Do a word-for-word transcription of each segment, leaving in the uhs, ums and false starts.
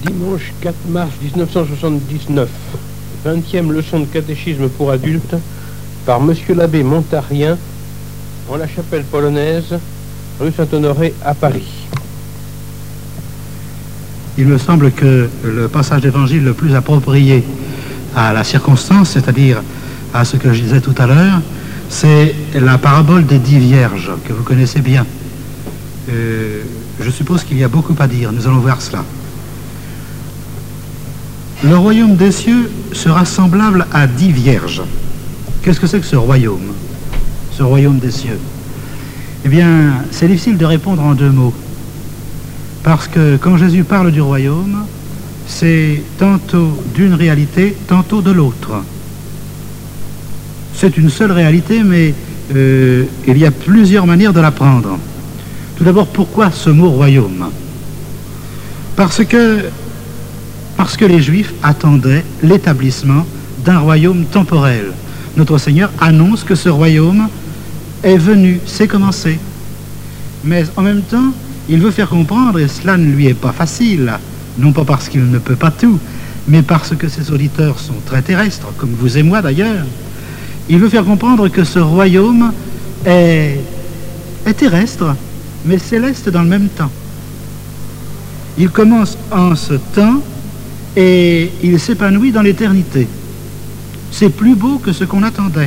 Dimanche quatre mars mille neuf cent soixante-dix-neuf, vingtième leçon de catéchisme pour adultes par Monsieur l'abbé Montarien en la chapelle polonaise, rue Saint-Honoré à Paris. Il me semble que le passage d'évangile le plus approprié à la circonstance, c'est-à-dire à ce que je disais tout à l'heure, c'est la parabole des dix vierges, que vous connaissez bien. Euh, je suppose qu'il y a beaucoup à dire, nous allons voir cela. Le royaume des cieux sera semblable à dix vierges. Qu'est-ce que c'est que ce royaume, ce royaume des cieux? Eh bien, c'est difficile de répondre en deux mots. Parce que quand Jésus parle du royaume, c'est tantôt d'une réalité, tantôt de l'autre. C'est une seule réalité, mais euh, il y a plusieurs manières de la prendre. Tout d'abord, pourquoi ce mot royaume? Parce que, parce que les Juifs attendaient l'établissement d'un royaume temporel. Notre Seigneur annonce que ce royaume est venu, c'est commencé. Mais en même temps, il veut faire comprendre, et cela ne lui est pas facile, non pas parce qu'il ne peut pas tout, mais parce que ses auditeurs sont très terrestres, comme vous et moi d'ailleurs, il veut faire comprendre que ce royaume est, est terrestre, mais céleste dans le même temps. Il commence en ce temps et il s'épanouit dans l'éternité. C'est plus beau que ce qu'on attendait.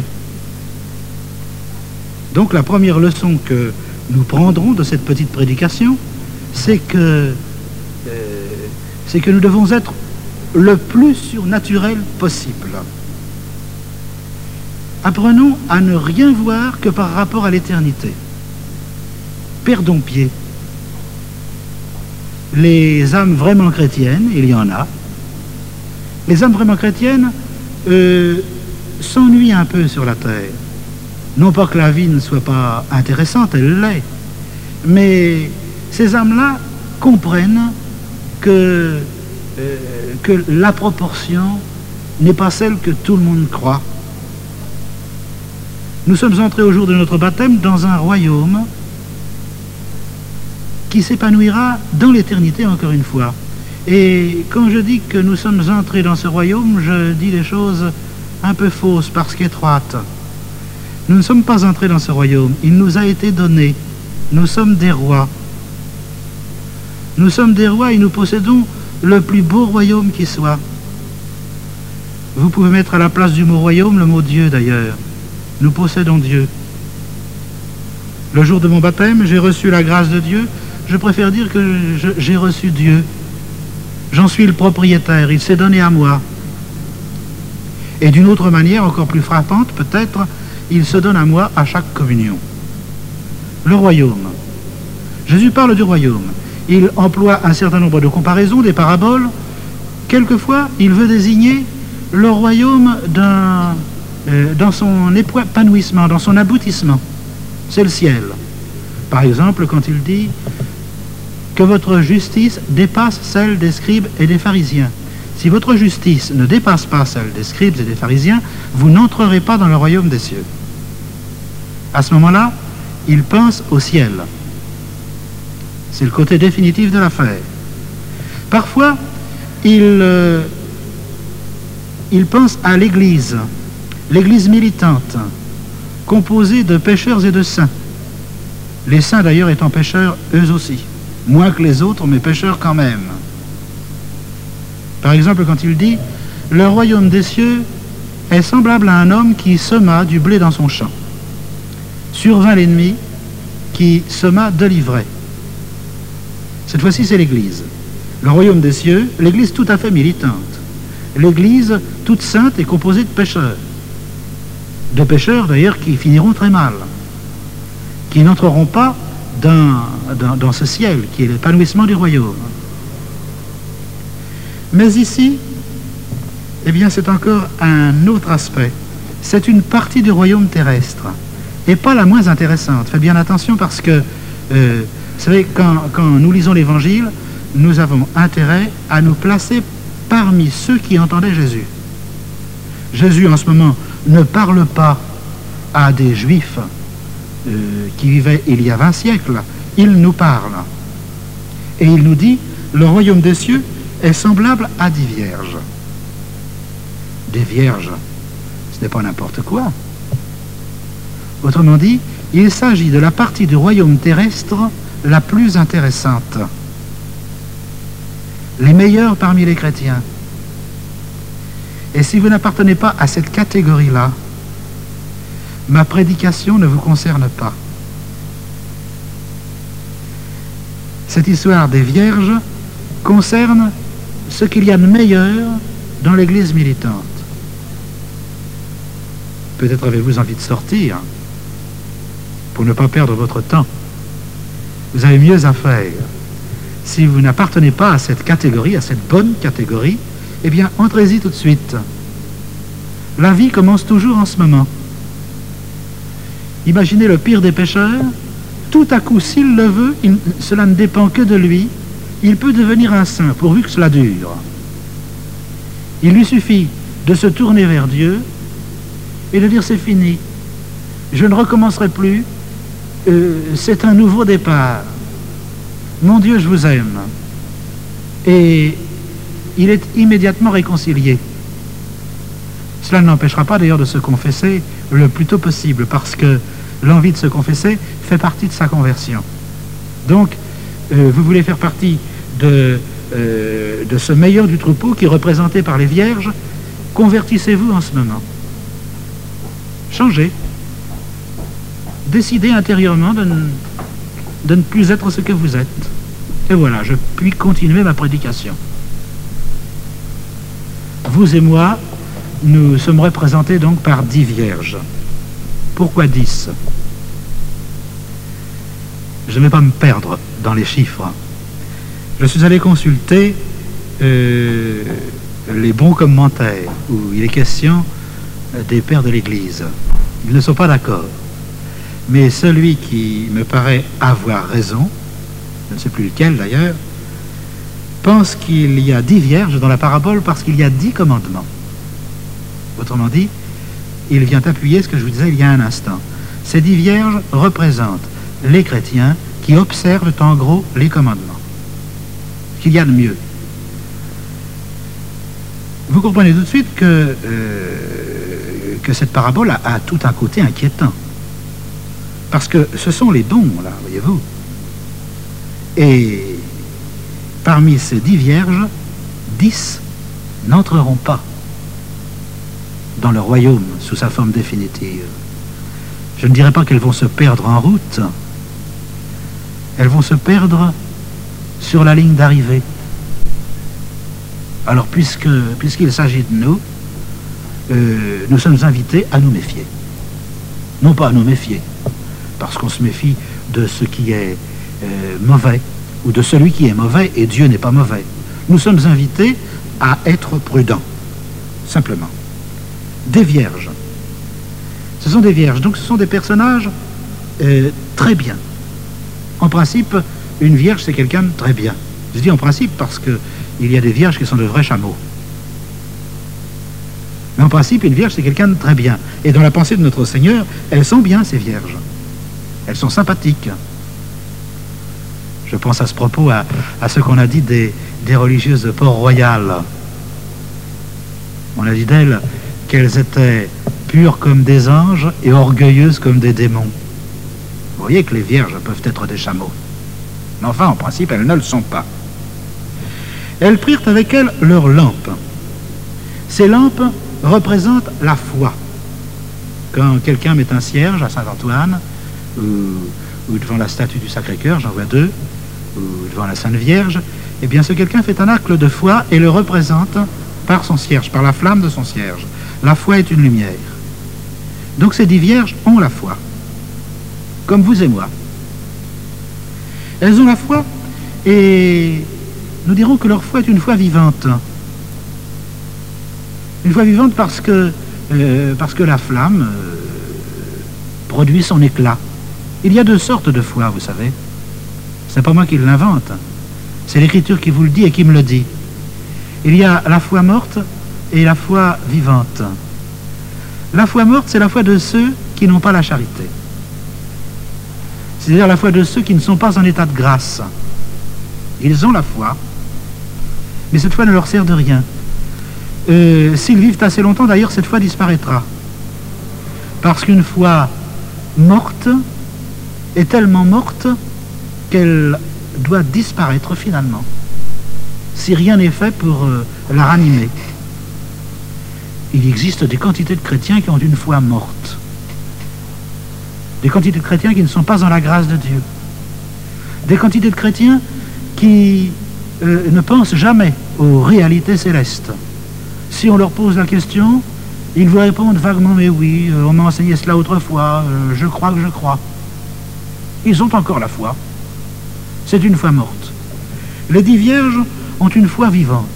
Donc la première leçon que nous prendrons de cette petite prédication, c'est que, euh, c'est que nous devons être le plus surnaturel possible. Apprenons à ne rien voir que par rapport à l'éternité. Perdons pied. Les âmes vraiment chrétiennes, il y en a, les âmes vraiment chrétiennes euh, s'ennuient un peu sur la terre. Non pas que la vie ne soit pas intéressante, elle l'est, mais ces âmes-là comprennent que, euh, que la proportion n'est pas celle que tout le monde croit. Nous sommes entrés au jour de notre baptême dans un royaume qui s'épanouira dans l'éternité encore une fois. Et quand je dis que nous sommes entrés dans ce royaume, je dis des choses un peu fausses parce qu'étroites. Nous ne sommes pas entrés dans ce royaume, il nous a été donné. Nous sommes des rois. Nous sommes des rois et nous possédons le plus beau royaume qui soit. Vous pouvez mettre à la place du mot royaume le mot Dieu d'ailleurs. Nous possédons Dieu. Le jour de mon baptême, j'ai reçu la grâce de Dieu. Je préfère dire que j'ai reçu Dieu. J'en suis le propriétaire, il s'est donné à moi. Et d'une autre manière, encore plus frappante peut-être, il se donne à moi à chaque communion. Le royaume. Jésus parle du royaume. Il emploie un certain nombre de comparaisons, des paraboles. Quelquefois, il veut désigner le royaume d'un, euh, dans son épanouissement, dans son aboutissement. C'est le ciel. Par exemple, quand il dit que votre justice dépasse celle des scribes et des pharisiens. Si votre justice ne dépasse pas celle des scribes et des pharisiens, vous n'entrerez pas dans le royaume des cieux. À ce moment-là, il pense au ciel. C'est le côté définitif de l'affaire. Parfois, il, euh, il pense à l'Église, l'Église militante, composée de pécheurs et de saints. Les saints d'ailleurs étant pécheurs eux aussi, moins que les autres, mais pécheurs quand même. Par exemple, quand il dit « Le royaume des cieux est semblable à un homme qui sema du blé dans son champ. Survint l'ennemi qui sema de l'ivraie. » Cette fois-ci, c'est l'Église. Le royaume des cieux, l'Église tout à fait militante. L'Église toute sainte est composée de pécheurs. De pécheurs, d'ailleurs, qui finiront très mal. Qui n'entreront pas dans, dans, dans ce ciel, qui est l'épanouissement du royaume. Mais ici, eh bien, c'est encore un autre aspect. C'est une partie du royaume terrestre, et pas la moins intéressante. Faites bien attention parce que, euh, vous savez, quand, quand nous lisons l'Évangile, nous avons intérêt à nous placer parmi ceux qui entendaient Jésus. Jésus, en ce moment, ne parle pas à des Juifs euh, qui vivaient il y a vingt siècles. Il nous parle. Et il nous dit, le royaume des cieux est semblable à dix vierges. Des vierges, ce n'est pas n'importe quoi. Autrement dit, il s'agit de la partie du royaume terrestre la plus intéressante. Les meilleurs parmi les chrétiens. Et si vous n'appartenez pas à cette catégorie-là, ma prédication ne vous concerne pas. Cette histoire des vierges concerne ce qu'il y a de meilleur dans l'Église militante. Peut-être avez-vous envie de sortir pour ne pas perdre votre temps. Vous avez mieux à faire. Si vous n'appartenez pas à cette catégorie, à cette bonne catégorie, eh bien, entrez-y tout de suite. La vie commence toujours en ce moment. Imaginez le pire des pécheurs. Tout à coup, s'il le veut, il, cela ne dépend que de lui. Il peut devenir un saint, pourvu que cela dure. Il lui suffit de se tourner vers Dieu et de dire c'est fini. Je ne recommencerai plus. Euh, c'est un nouveau départ. Mon Dieu, je vous aime. Et il est immédiatement réconcilié. Cela ne l'empêchera pas d'ailleurs de se confesser le plus tôt possible, parce que l'envie de se confesser fait partie de sa conversion. Donc, euh, vous voulez faire partie de, euh, de ce meilleur du troupeau qui est représenté par les vierges, convertissez-vous en ce moment. Changez. Décidez intérieurement de ne, de ne plus être ce que vous êtes. Et voilà, je puis continuer ma prédication. Vous et moi, nous sommes représentés donc par dix vierges. Pourquoi dix? Je ne vais pas me perdre dans les chiffres. Je suis allé consulter euh, les bons commentaires où il est question des pères de l'Église. Ils ne sont pas d'accord. Mais celui qui me paraît avoir raison, je ne sais plus lequel d'ailleurs, pense qu'il y a dix vierges dans la parabole parce qu'il y a dix commandements. Autrement dit, il vient appuyer ce que je vous disais il y a un instant. Ces dix vierges représentent les chrétiens qui observent en gros les commandements. Qu'il y a de mieux. Vous comprenez tout de suite que, euh, que cette parabole a, a tout un côté inquiétant. Parce que ce sont les bons, là, voyez-vous. Et parmi ces dix vierges, dix n'entreront pas dans le royaume sous sa forme définitive. Je ne dirais pas qu'elles vont se perdre en route. Elles vont se perdre sur la ligne d'arrivée. Alors, puisque, puisqu'il s'agit de nous, euh, nous sommes invités à nous méfier. Non pas à nous méfier, parce qu'on se méfie de ce qui est euh, mauvais, ou de celui qui est mauvais, et Dieu n'est pas mauvais. Nous sommes invités à être prudents, simplement. Des vierges. Ce sont des vierges, donc ce sont des personnages euh, très bien. En principe, une vierge, c'est quelqu'un de très bien. Je dis en principe parce qu'il y a des vierges qui sont de vrais chameaux. Mais en principe, une vierge, c'est quelqu'un de très bien. Et dans la pensée de notre Seigneur, elles sont bien, ces vierges. Elles sont sympathiques. Je pense à ce propos à, à ce qu'on a dit des, des religieuses de Port-Royal. On a dit d'elles qu'elles étaient pures comme des anges et orgueilleuses comme des démons. Vous voyez que les vierges peuvent être des chameaux. Mais enfin, en principe, elles ne le sont pas. Elles prirent avec elles leurs lampes. Ces lampes représentent la foi. Quand quelqu'un met un cierge à Saint-Antoine, ou, ou devant la statue du Sacré-Cœur, j'en vois deux, ou devant la Sainte Vierge, eh bien ce quelqu'un fait un acte de foi et le représente par son cierge, par la flamme de son cierge. La foi est une lumière. Donc ces dix vierges ont la foi, comme vous et moi. Elles ont la foi et nous dirons que leur foi est une foi vivante. Une foi vivante parce que, euh, parce que la flamme euh, produit son éclat. Il y a deux sortes de foi, vous savez. C'est pas moi qui l'invente. C'est l'Écriture qui vous le dit et qui me le dit. Il y a la foi morte et la foi vivante. La foi morte, c'est la foi de ceux qui n'ont pas la charité. C'est-à-dire la foi de ceux qui ne sont pas en état de grâce. Ils ont la foi, mais cette foi ne leur sert de rien. Euh, S'ils vivent assez longtemps, d'ailleurs, cette foi disparaîtra. Parce qu'une foi morte est tellement morte qu'elle doit disparaître finalement, si rien n'est fait pour euh, la ranimer. Il existe des quantités de chrétiens qui ont une foi morte. Des quantités de chrétiens qui ne sont pas en la grâce de Dieu. Des quantités de chrétiens qui euh, ne pensent jamais aux réalités célestes. Si on leur pose la question, ils vous répondent vaguement, mais oui, euh, on m'a enseigné cela autrefois, euh, je crois que je crois. Ils ont encore la foi. C'est une foi morte. Les dix vierges ont une foi vivante.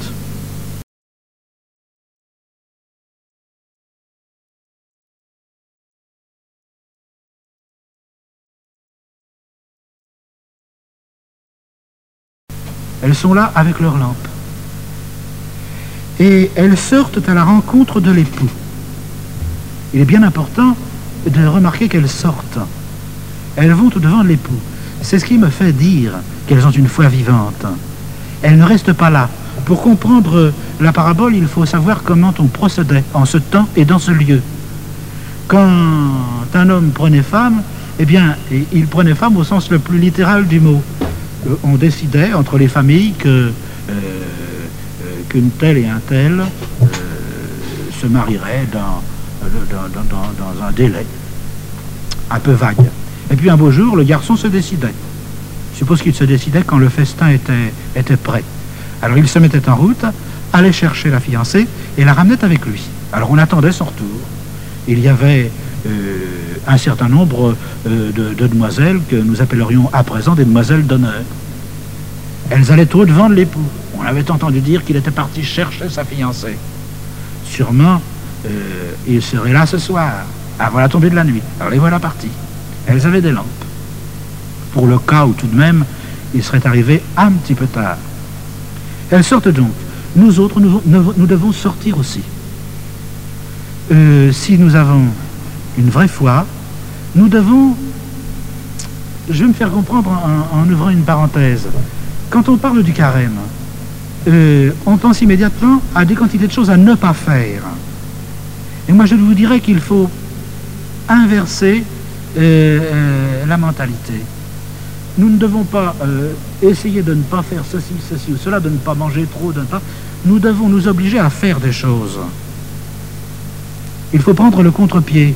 Elles sont là avec leur lampe. Et elles sortent à la rencontre de l'époux. Il est bien important de remarquer qu'elles sortent. Elles vont au-devant de l'époux. C'est ce qui me fait dire qu'elles ont une foi vivante. Elles ne restent pas là. Pour comprendre la parabole, il faut savoir comment on procédait en ce temps et dans ce lieu. Quand un homme prenait femme, eh bien, il prenait femme au sens le plus littéral du mot. On décidait entre les familles que euh, euh, qu'une telle et un tel euh, se marieraient dans, dans, dans, dans, dans un délai un peu vague. Et puis un beau jour, le garçon se décidait. Je suppose qu'il se décidait quand le festin était, était prêt. Alors il se mettait en route, allait chercher la fiancée et la ramenait avec lui. Alors on attendait son retour. Il y avait euh, un certain nombre euh, de, de demoiselles que nous appellerions à présent des demoiselles d'honneur. Elles allaient au devant de l'époux. On avait entendu dire qu'il était parti chercher sa fiancée. Sûrement, euh, il serait là ce soir, avant la tombée de la nuit. Alors les voilà partis. Elles avaient des lampes. Pour le cas où tout de même, il serait arrivé un petit peu tard. Elles sortent donc. Nous autres, nous, nous, nous devons sortir aussi. Euh, si nous avons une vraie foi, nous devons... Je vais me faire comprendre en, en ouvrant une parenthèse. Quand on parle du carême, euh, on pense immédiatement à des quantités de choses à ne pas faire. Et moi, je vous dirais qu'il faut inverser euh, euh, la mentalité. Nous ne devons pas euh, essayer de ne pas faire ceci, ceci ou cela, de ne pas manger trop, de ne pas... Nous devons nous obliger à faire des choses. Il faut prendre le contre-pied.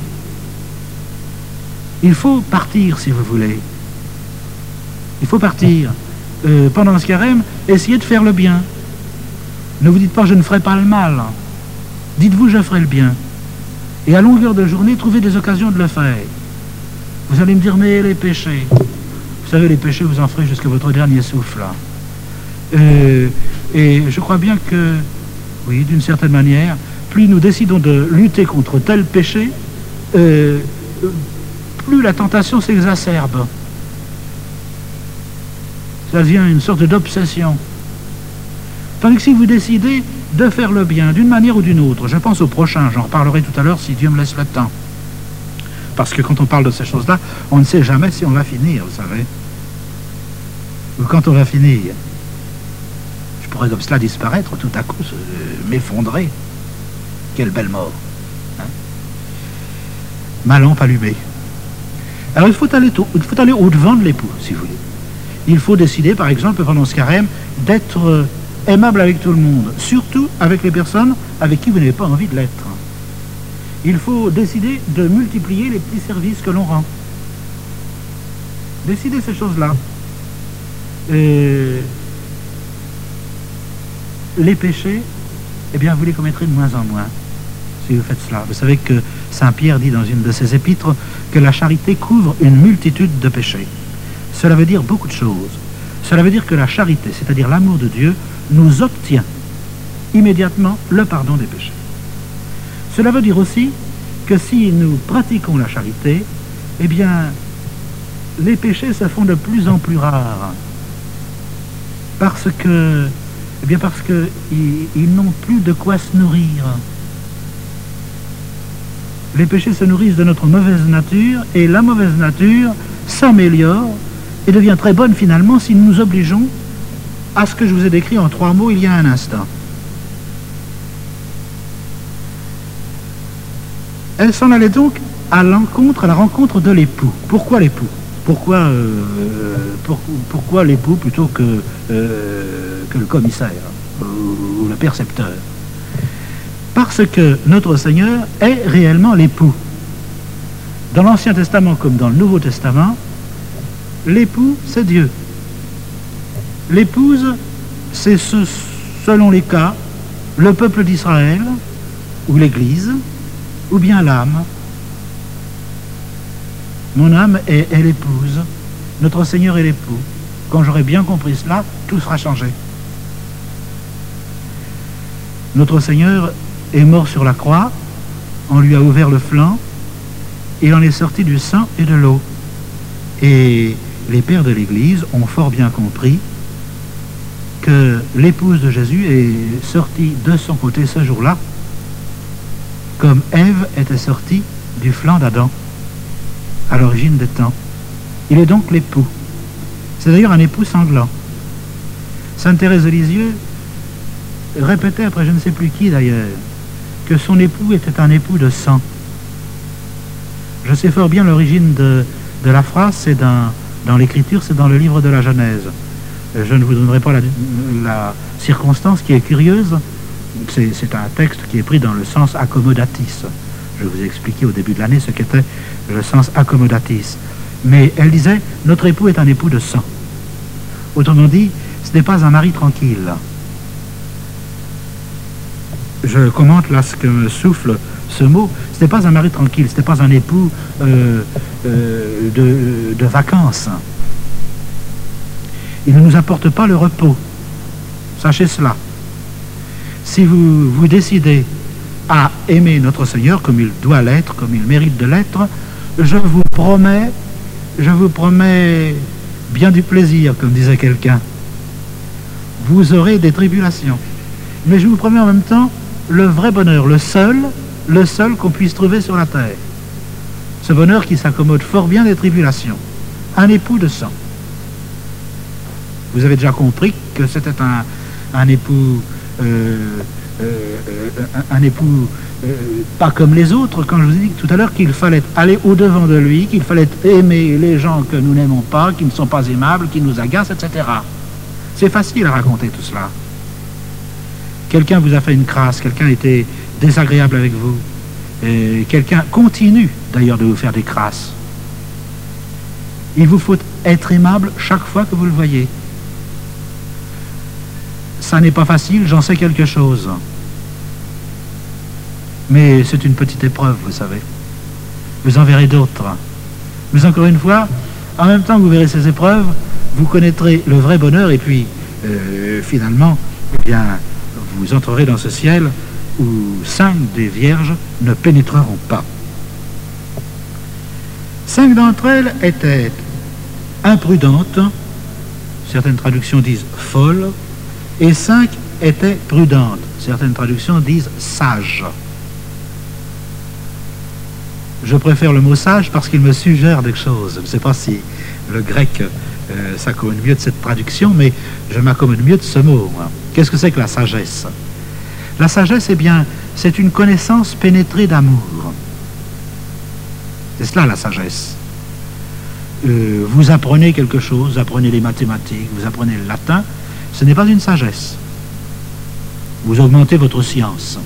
Il faut partir, si vous voulez. Il faut partir. Euh, pendant ce carême, essayez de faire le bien. Ne vous dites pas, je ne ferai pas le mal. Dites-vous, je ferai le bien. Et à longueur de journée, trouvez des occasions de le faire. Vous allez me dire, mais les péchés... Vous savez, les péchés, vous en ferez jusqu'à votre dernier souffle. Euh, et je crois bien que, oui, d'une certaine manière, plus nous décidons de lutter contre tel péché, euh, plus la tentation s'exacerbe. Ça devient une sorte d'obsession. Tandis que si vous décidez de faire le bien, d'une manière ou d'une autre, je pense au prochain, j'en reparlerai tout à l'heure si Dieu me laisse le temps. Parce que quand on parle de ces choses-là, on ne sait jamais si on va finir, vous savez. Ou quand on va finir. Je pourrais comme cela disparaître, tout à coup, euh, m'effondrer. Quelle belle mort. Hein? Ma lampe allumée. Alors il faut aller, il faut aller au-devant de l'époux, si vous voulez. Il faut décider, par exemple, pendant ce carême, d'être euh, aimable avec tout le monde. Surtout avec les personnes avec qui vous n'avez pas envie de l'être. Il faut décider de multiplier les petits services que l'on rend. Décidez ces choses-là. Euh, les péchés, eh bien, vous les commettrez de moins en moins, si vous faites cela. Vous savez que Saint Pierre dit dans une de ses épîtres que la charité couvre une multitude de péchés. Cela veut dire beaucoup de choses. Cela veut dire que la charité, c'est-à-dire l'amour de Dieu, nous obtient immédiatement le pardon des péchés. Cela veut dire aussi que si nous pratiquons la charité, eh bien, les péchés se font de plus en plus rares. Parce que, eh bien, parce que ils, ils n'ont plus de quoi se nourrir. Les péchés se nourrissent de notre mauvaise nature, et la mauvaise nature s'améliore et devient très bonne finalement si nous nous obligeons à ce que je vous ai décrit en trois mots il y a un instant. Elle s'en allait donc à l'encontre, à la rencontre de l'époux. Pourquoi l'époux? Pourquoi, euh, pour, pourquoi l'époux plutôt que, euh, que le commissaire ou, ou le percepteur? Parce que notre Seigneur est réellement l'époux. Dans l'Ancien Testament comme dans le Nouveau Testament, l'époux, c'est Dieu. L'épouse, c'est ce, selon les cas, le peuple d'Israël, ou l'Église, ou bien l'âme. Mon âme est, est l'épouse, notre Seigneur est l'époux. Quand j'aurai bien compris cela, tout sera changé. Notre Seigneur est mort sur la croix, on lui a ouvert le flanc, il en est sorti du sang et de l'eau. Et les pères de l'Église ont fort bien compris que l'épouse de Jésus est sortie de son côté ce jour-là, comme Ève était sortie du flanc d'Adam, à l'origine des temps. Il est donc l'époux. C'est d'ailleurs un époux sanglant. Sainte Thérèse de Lisieux répétait, après je ne sais plus qui d'ailleurs, que son époux était un époux de sang. Je sais fort bien l'origine de, de la phrase, c'est dans, dans l'Écriture, c'est dans le livre de la Genèse. Je ne vous donnerai pas la, la circonstance qui est curieuse. C'est un texte qui est pris dans le sens accommodatis. Je vous ai expliqué au début de l'année ce qu'était le sens accommodatis. Mais elle disait, notre époux est un époux de sang. Autrement dit, ce n'est pas un mari tranquille. Je commente là ce que me souffle ce mot. Ce n'est pas un mari tranquille, ce n'est pas un époux euh, euh, de, de vacances. Il ne nous apporte pas le repos. Sachez cela. Si vous vous décidez à aimer notre Seigneur comme il doit l'être, comme il mérite de l'être, je vous promets, je vous promets bien du plaisir, comme disait quelqu'un. Vous aurez des tribulations. Mais je vous promets en même temps le vrai bonheur, le seul, le seul qu'on puisse trouver sur la terre. Ce bonheur qui s'accommode fort bien des tribulations. Un époux de sang. Vous avez déjà compris que c'était un, un époux... Euh, euh, un, un époux euh, pas comme les autres, quand je vous ai dit tout à l'heure qu'il fallait aller au-devant de lui, qu'il fallait aimer les gens que nous n'aimons pas, qui ne sont pas aimables, qui nous agacent, et cetera. C'est facile à raconter tout cela. Quelqu'un vous a fait une crasse, quelqu'un était désagréable avec vous, quelqu'un continue d'ailleurs de vous faire des crasses. Il vous faut être aimable chaque fois que vous le voyez. Ça n'est pas facile, j'en sais quelque chose. Mais c'est une petite épreuve, vous savez. Vous en verrez d'autres. Mais encore une fois, en même temps que vous verrez ces épreuves, vous connaîtrez le vrai bonheur et puis, euh, finalement, eh bien, vous entrerez dans ce ciel où cinq des vierges ne pénétreront pas. Cinq d'entre elles étaient imprudentes, certaines traductions disent folles, et cinq étaient prudentes. Certaines traductions disent sages. Je préfère le mot sage parce qu'il me suggère des choses. Je ne sais pas si le grec euh, s'accommode mieux de cette traduction, mais je m'accommode mieux de ce mot. Qu'est-ce que c'est que la sagesse? La sagesse, eh bien, c'est une connaissance pénétrée d'amour. C'est cela la sagesse. Euh, vous apprenez quelque chose, vous apprenez les mathématiques, vous apprenez le latin, ce n'est pas une sagesse. Vous augmentez votre science.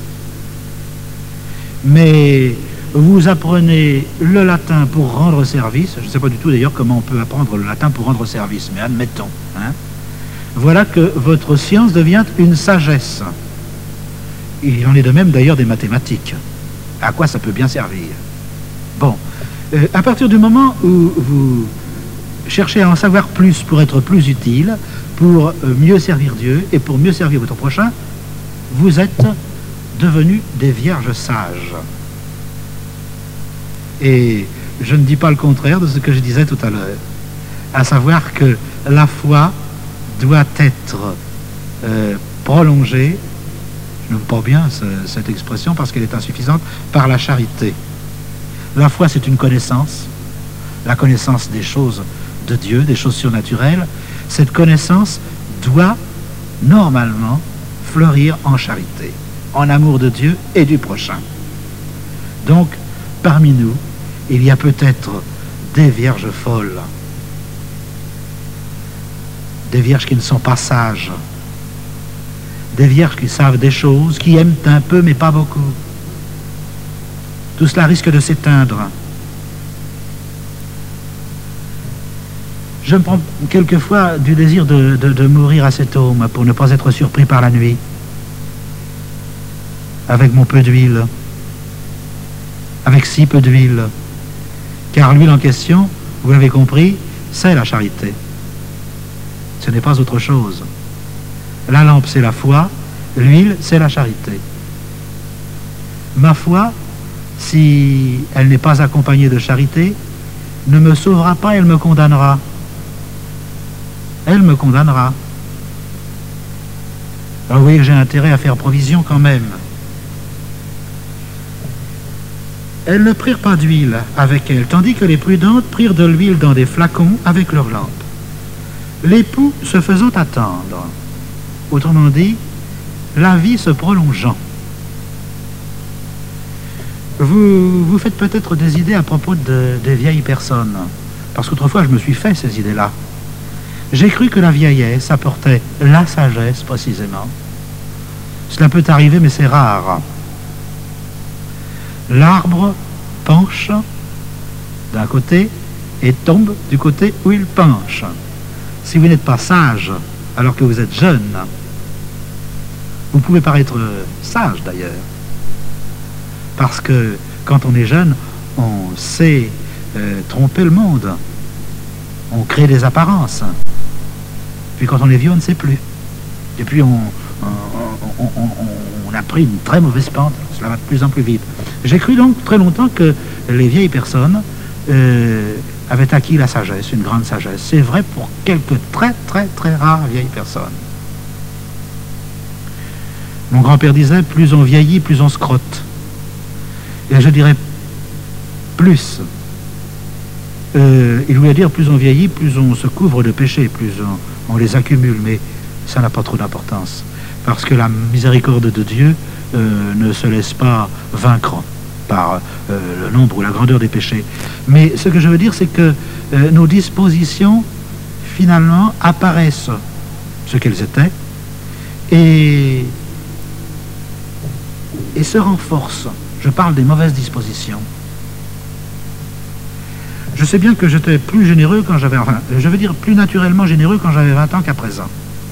Mais vous apprenez le latin pour rendre service. Je ne sais pas du tout d'ailleurs comment on peut apprendre le latin pour rendre service, mais admettons. Hein. Voilà que votre science devient une sagesse. Il en est de même d'ailleurs des mathématiques. À quoi ça peut bien servir? Bon, euh, à partir du moment où vous cherchez à en savoir plus pour être plus utile, pour mieux servir Dieu et pour mieux servir votre prochain, vous êtes devenus des vierges sages. Et je ne dis pas le contraire de ce que je disais tout à l'heure, à savoir que la foi doit être euh, prolongée, je n'aime pas bien ce, cette expression parce qu'elle est insuffisante, par la charité. La foi, c'est une connaissance, la connaissance des choses de Dieu, des choses surnaturelles. Cette connaissance doit normalement, fleurir en charité, en amour de Dieu et du prochain. Donc, parmi nous, il y a peut-être des vierges folles, des vierges qui ne sont pas sages, des vierges qui savent des choses, qui aiment un peu mais pas beaucoup. Tout cela risque de s'éteindre. Je me prends quelquefois du désir de, de, de mourir à cet homme pour ne pas être surpris par la nuit, avec mon peu d'huile, avec si peu d'huile. Car l'huile en question, vous l'avez compris, c'est la charité. Ce n'est pas autre chose. La lampe, c'est la foi, l'huile, c'est la charité. Ma foi, si elle n'est pas accompagnée de charité, ne me sauvera pas, elle me condamnera. Elle me condamnera. Alors vous voyez que j'ai intérêt à faire provision quand même. Elles ne prirent pas d'huile avec elles, tandis que les prudentes prirent de l'huile dans des flacons avec leurs lampes. L'époux se faisant attendre, autrement dit, la vie se prolongeant. Vous vous faites peut-être des idées à propos de, des vieilles personnes, parce qu'autrefois je me suis fait ces idées-là. J'ai cru que la vieillesse apportait la sagesse, précisément. Cela peut arriver, mais c'est rare. L'arbre penche d'un côté et tombe du côté où il penche. Si vous n'êtes pas sage alors que vous êtes jeune, vous pouvez paraître sage d'ailleurs, parce que quand on est jeune, on sait euh, tromper le monde, on crée des apparences. Puis quand on est vieux, on ne sait plus. Et puis on, on, on, on, on a pris une très mauvaise pente, cela va de plus en plus vite. J'ai cru donc très longtemps que les vieilles personnes euh, avaient acquis la sagesse, une grande sagesse. C'est vrai pour quelques très très très rares vieilles personnes. Mon grand-père disait, plus on vieillit, plus on se crotte. Et je dirais plus. Euh, il voulait dire, plus on vieillit, plus on se couvre de péchés, plus on, on les accumule. Mais ça n'a pas trop d'importance. Parce que la miséricorde de Dieu euh, ne se laisse pas vaincre par euh, le nombre ou la grandeur des péchés. Mais ce que je veux dire, c'est que euh, nos dispositions, finalement, apparaissent ce qu'elles étaient et, et se renforcent. Je parle des mauvaises dispositions. Je sais bien que j'étais plus généreux quand j'avais... Enfin, je veux dire plus naturellement généreux quand j'avais vingt ans qu'à présent.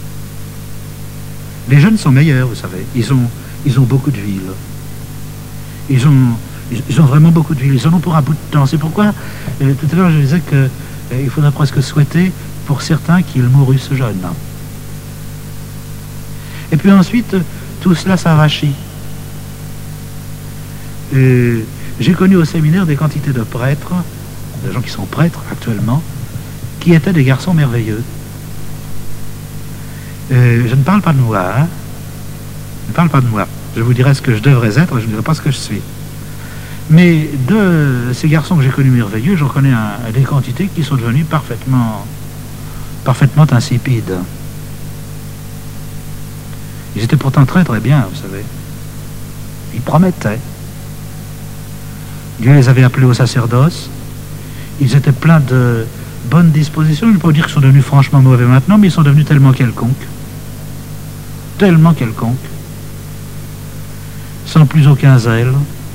Les jeunes sont meilleurs, vous savez. Ils ont, ils ont beaucoup d'huile. Ils ont, ils ont vraiment beaucoup d'huile. Ils en ont pour un bout de temps. C'est pourquoi, euh, tout à l'heure, je disais qu'il euh, faudrait presque souhaiter pour certains qu'ils mourussent jeunes. Et puis ensuite, tout cela s'avachit. Euh, J'ai connu au séminaire des quantités de prêtres, de gens qui sont prêtres actuellement, qui étaient des garçons merveilleux. Euh, je ne parle pas de moi, hein. Je ne parle pas de moi. Je vous dirai ce que je devrais être, je ne dirai pas ce que je suis. Mais de ces garçons que j'ai connus merveilleux, j'en connais un, des quantités qui sont devenues parfaitement, parfaitement insipides. Ils étaient pourtant très très bien, vous savez. Ils promettaient. Dieu les avait appelés au sacerdoce. Ils étaient pleins de bonnes dispositions. Je ne peux pas dire qu'ils sont devenus franchement mauvais maintenant, mais ils sont devenus tellement quelconques. Tellement quelconques. Sans plus aucun zèle.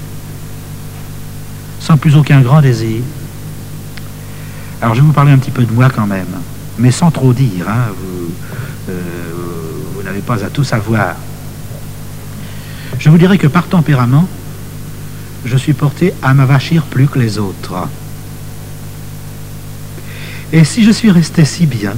Sans plus aucun grand désir. Alors je vais vous parler un petit peu de moi quand même, mais sans trop dire. Hein, vous euh, vous n'avez pas à tout savoir. Je vous dirais que par tempérament, je suis porté à m'avachir plus que les autres. Et si je suis resté si bien,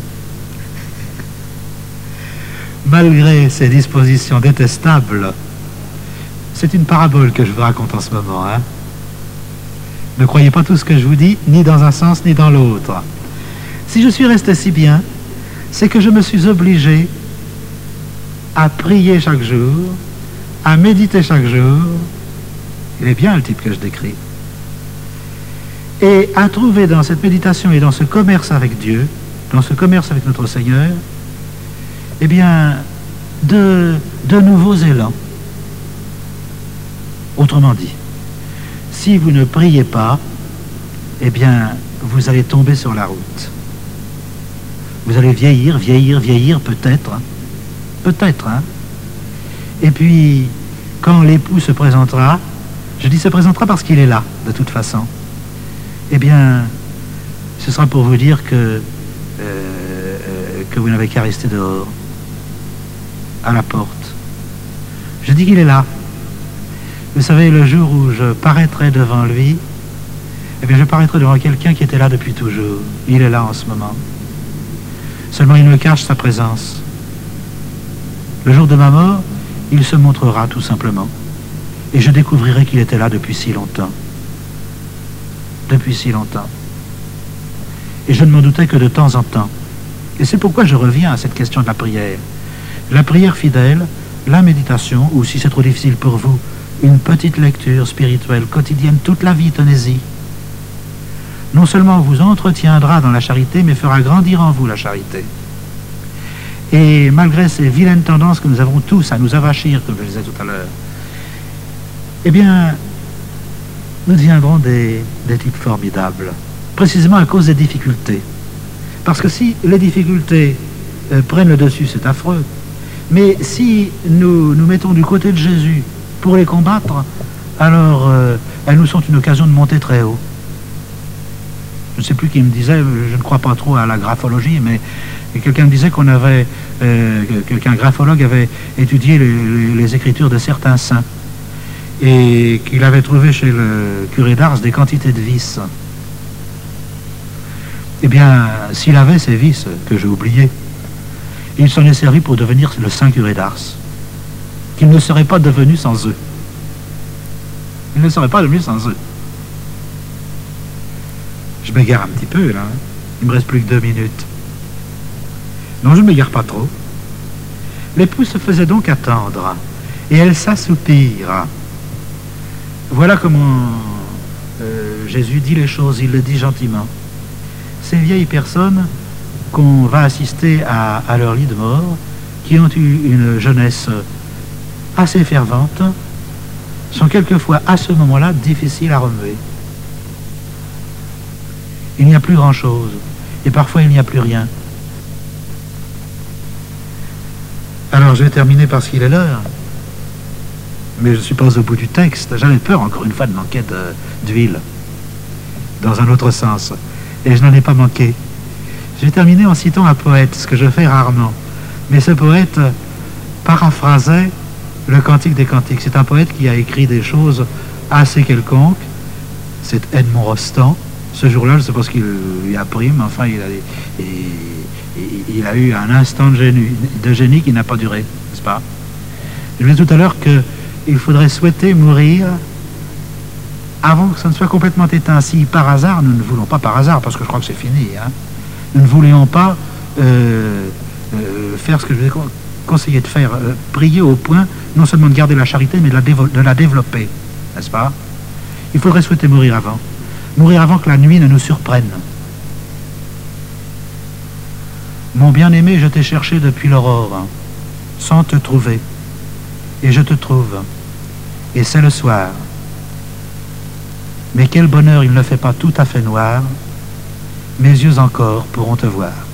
malgré ces dispositions détestables, c'est une parabole que je vous raconte en ce moment. Hein. Ne croyez pas tout ce que je vous dis, ni dans un sens, ni dans l'autre. Si je suis resté si bien, c'est que je me suis obligé à prier chaque jour, à méditer chaque jour. Il est bien le type que je décris. Et à trouver dans cette méditation et dans ce commerce avec Dieu, dans ce commerce avec notre Seigneur, eh bien, de, de nouveaux élans. Autrement dit, si vous ne priez pas, eh bien, vous allez tomber sur la route. Vous allez vieillir, vieillir, vieillir, peut-être. Hein. Peut-être, hein. Et puis, quand l'époux se présentera, je dis se présentera parce qu'il est là, de toute façon, eh bien, ce sera pour vous dire que, euh, que vous n'avez qu'à rester dehors, à la porte. Je dis qu'il est là. Vous savez, le jour où je paraîtrai devant lui, eh bien, je paraîtrai devant quelqu'un qui était là depuis toujours. Il est là en ce moment. Seulement, il me cache sa présence. Le jour de ma mort, il se montrera tout simplement. Et je découvrirai qu'il était là depuis si longtemps. Depuis si longtemps. Et je ne m'en doutais que de temps en temps. Et c'est pourquoi je reviens à cette question de la prière. La prière fidèle, la méditation, ou si c'est trop difficile pour vous, une petite lecture spirituelle quotidienne toute la vie, tenez-y. Non seulement vous entretiendra dans la charité, mais fera grandir en vous la charité. Et malgré ces vilaines tendances que nous avons tous à nous avachir, comme je disais tout à l'heure, eh bien, nous deviendrons des, des types formidables, précisément à cause des difficultés. Parce que si les difficultés euh, prennent le dessus, c'est affreux. Mais si nous nous mettons du côté de Jésus pour les combattre, alors euh, elles nous sont une occasion de monter très haut. Je ne sais plus qui me disait, je ne crois pas trop à la graphologie, mais quelqu'un me disait qu'on avait, euh, qu'un graphologue avait étudié les, les, les écritures de certains saints et qu'il avait trouvé chez le curé d'Ars des quantités de vices. Eh bien, s'il avait ces vices que j'ai oubliés, il s'en est servi pour devenir le saint curé d'Ars, qu'il ne serait pas devenu sans eux. Il ne serait pas devenu sans eux. Je m'égare un petit peu, là. Il me reste plus que deux minutes. Non, je ne m'égare pas trop. L'époux se faisait donc attendre, et elle s'assoupira. Voilà comment euh, Jésus dit les choses, il le dit gentiment. Ces vieilles personnes qu'on va assister à, à leur lit de mort, qui ont eu une jeunesse assez fervente, sont quelquefois à ce moment-là difficiles à remuer. Il n'y a plus grand-chose, et parfois il n'y a plus rien. Alors je vais terminer parce qu'il est l'heure, mais je ne suis pas au bout du texte. J'avais peur encore une fois de manquer d'huile, dans un autre sens, et je n'en ai pas manqué. Je vais terminer en citant un poète, ce que je fais rarement, mais ce poète paraphrasait le Cantique des Cantiques. C'est un poète qui a écrit des choses assez quelconques, c'est Edmond Rostand. Ce jour-là, je ne sais pas ce qu'il lui a pris, mais enfin, il a, il, il, il a eu un instant de génie, de génie qui n'a pas duré, n'est-ce pas? Je disais tout à l'heure qu'il faudrait souhaiter mourir avant que ça ne soit complètement éteint. Si par hasard, nous ne voulons pas par hasard, parce que je crois que c'est fini, hein, nous ne voulions pas euh, euh, faire ce que je vous ai conseillé de faire, euh, prier au point, non seulement de garder la charité, mais de la, de la développer, n'est-ce pas? Il faudrait souhaiter mourir avant. Mourir avant que la nuit ne nous surprenne. Mon bien-aimé, je t'ai cherché depuis l'aurore, sans te trouver, et je te trouve, et c'est le soir. Mais quel bonheur il ne fait pas tout à fait noir, mes yeux encore pourront te voir.